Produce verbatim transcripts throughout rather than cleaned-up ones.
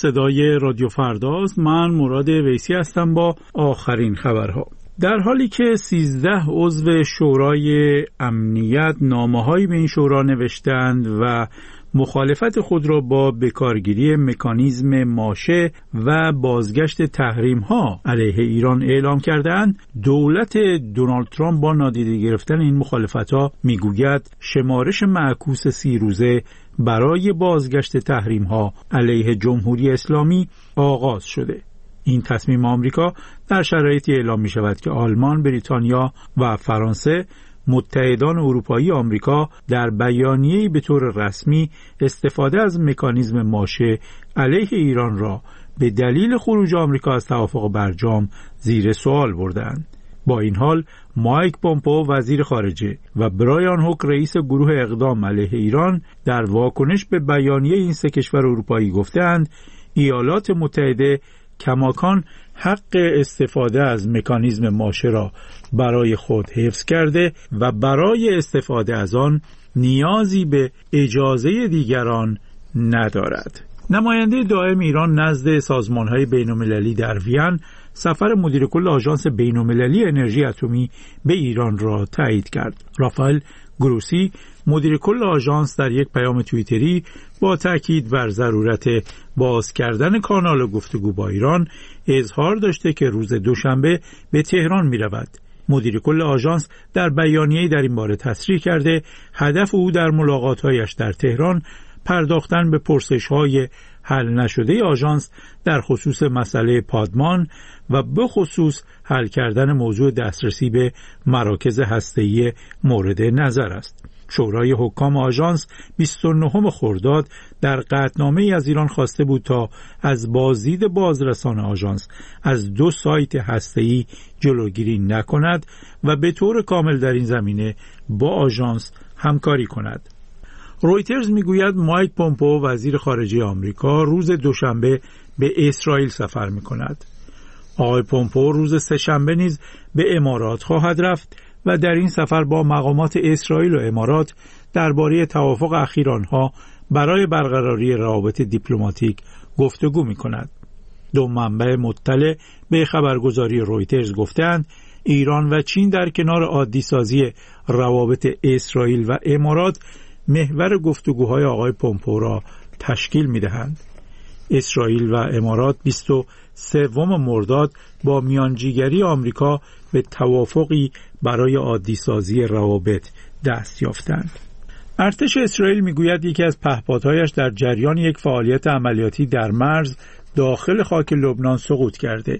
صدای رادیو فرداست. من مراد ویسی هستم با آخرین خبرها. در حالی که سیزده عضو شورای امنیت نامه‌هایی به این شورا نوشتند و مخالفت خود را با بکارگیری مکانیزم ماشه و بازگشت تحریم‌ها علیه ایران اعلام کردند، دولت دونالد ترامپ با نادیده گرفتن این مخالفت‌ها میگوید شمارش معکوس سی روزه برای بازگشت تحریم‌ها علیه جمهوری اسلامی آغاز شده. این تصمیم آمریکا در شرایطی اعلام می شود که آلمان، بریتانیا و فرانسه متحدان اروپایی آمریکا در بیانیه‌ای به طور رسمی استفاده از مکانیزم ماشه علیه ایران را به دلیل خروج آمریکا از توافق برجام زیر سوال بردند. با این حال مایک پومپئو وزیر خارجه و برایان هوک رئیس گروه اقدام علیه ایران در واکنش به بیانیه این سه کشور اروپایی گفتند ایالات متحده کماکان حق استفاده از مکانیزم ماشه را برای خود حفظ کرده و برای استفاده از آن نیازی به اجازه دیگران ندارد. نماینده دائم ایران نزد سازمان‌های بین‌المللی در وین سفر مدیر کل آژانس بین‌المللی انرژی اتمی به ایران را تایید کرد. رافائل گروسی مدیر کل آژانس در یک پیام توییتری با تاکید بر ضرورت باز کردن کانال گفتگو با ایران اظهار داشته که روز دوشنبه به تهران می رود. مدیر کل آژانس در بیانیه‌ای در این باره تصریح کرده هدف او در ملاقات‌هایش در تهران پرداختن به پرسش‌های حل نشده آژانس در خصوص مسئله پادمان و به خصوص حل کردن موضوع دسترسی به مراکز هسته‌ای مورد نظر است. شورای حکام آژانس بیست و نهم خرداد در قطعنامه‌ای از ایران خواسته بود تا از بازدید بازرسان آژانس از دو سایت هسته‌ای جلوگیری نکند و به طور کامل در این زمینه با آژانس همکاری کند. رویترز میگوید مایک پومپئو وزیر خارجه آمریکا روز دوشنبه به اسرائیل سفر می‌کند. آقای پومپئو روز سه‌شنبه نیز به امارات خواهد رفت و در این سفر با مقامات اسرائیل و امارات درباره توافق اخیر آنها برای برقراری روابط دیپلماتیک گفتگو می‌کند. دو منبع مطلع به خبرگزاری رویترز گفتند ایران و چین در کنار عادی سازی روابط اسرائیل و امارات محور گفتگوهای آقای پومپئو را تشکیل می‌دهند. اسرائیل و امارات بیست و سوم مرداد با میانجیگری آمریکا به توافقی برای عادی سازی روابط دست یافتند. ارتش اسرائیل میگوید یکی از پهپادهایش در جریان یک فعالیت عملیاتی در مرز داخل خاک لبنان سقوط کرده.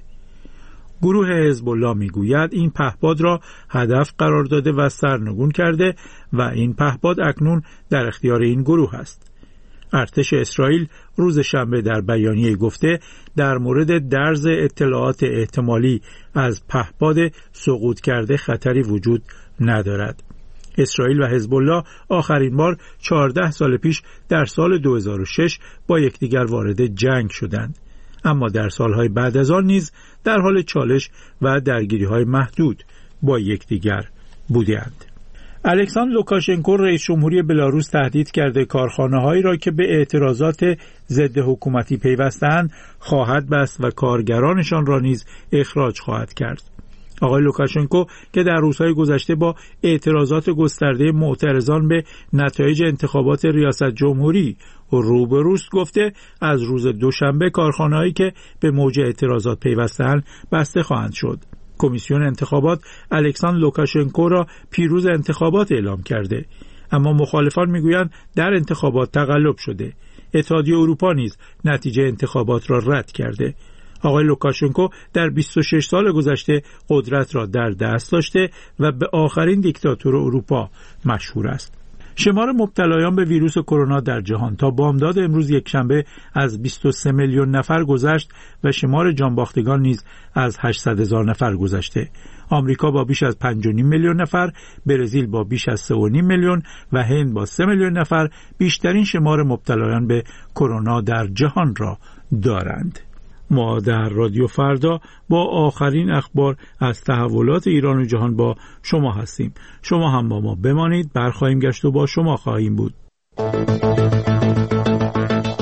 گروه حزب الله میگوید این پهپاد را هدف قرار داده و سرنگون کرده و این پهپاد اکنون در اختیار این گروه است. ارتش اسرائیل روز شنبه در بیانیه گفته در مورد درز اطلاعات احتمالی از پهپاد سقوط کرده خطری وجود ندارد. اسرائیل و حزب الله آخرین بار چهارده سال پیش در سال دو هزار و شش با یکدیگر وارد جنگ شدند، اما در سالهای بعد از آن نیز در حال چالش و درگیری‌های محدود با یکدیگر بودند. الکساندر لوکاشنکو رئیس جمهوری بلاروس تهدید کرده کارخانه‌هایی را که به اعتراضات ضد حکومتی پیوستند خواهد بست و کارگرانشان را نیز اخراج خواهد کرد. آقای لوکاشنکو که در روزهای گذشته با اعتراضات گسترده معترضان به نتایج انتخابات ریاست جمهوری روبروست گفته از روز دوشنبه کارخانه‌هایی که به موج اعتراضات پیوستند بسته خواهند شد. کمیسیون انتخابات الکساندر لوکاشنکو را پیروز انتخابات اعلام کرده، اما مخالفان میگویند در انتخابات تقلب شده. اتحادیه اروپا نیز نتیجه انتخابات را رد کرده. آقای لوکاشنکو در بیست و شش سال گذشته قدرت را در دست داشته و به آخرین دیکتاتور اروپا مشهور است. شمار مبتلایان به ویروس کرونا در جهان تا بامداد امروز یکشنبه از بیست و سه میلیون نفر گذشت و شمار جانباختگان نیز از هشتصد هزار نفر گذشته. آمریکا با بیش از پنج و نیم میلیون نفر، برزیل با بیش از سه و نیم میلیون و هند با سه میلیون نفر بیشترین شمار مبتلایان به کرونا در جهان را دارند. ما در رادیو فردا با آخرین اخبار از تحولات ایران و جهان با شما هستیم. شما هم با ما بمانید، برخواهیم گشت و با شما خواهیم بود.